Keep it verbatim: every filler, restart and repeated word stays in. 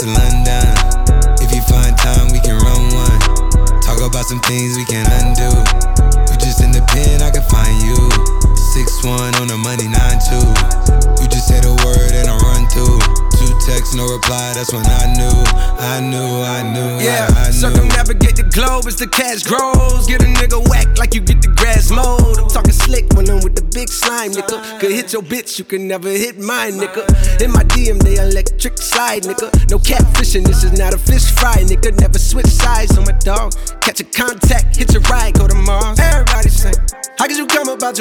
to London. If you find time, we can run one. Talk about some things we can undo. You just in the pen, I can find you. six one on the money, nine two. You just say the word and I run through. Two texts, no reply, that's when I knew. I knew, I knew, yeah, I, I knew. Circumnavigate the globe as the cash grows. Get a nigga whack like you get the grass mowed. I'm talking slick when I'm with the big slime, nigga. Could hit your bitch, you can never hit mine, nigga. In my D M, they electric slide, nigga. No catfishing, this is not a fish fry, nigga. Never switch sides on my dog. Catch a contact, hit your ride, go to Mars. Everybody sing. How could you come about your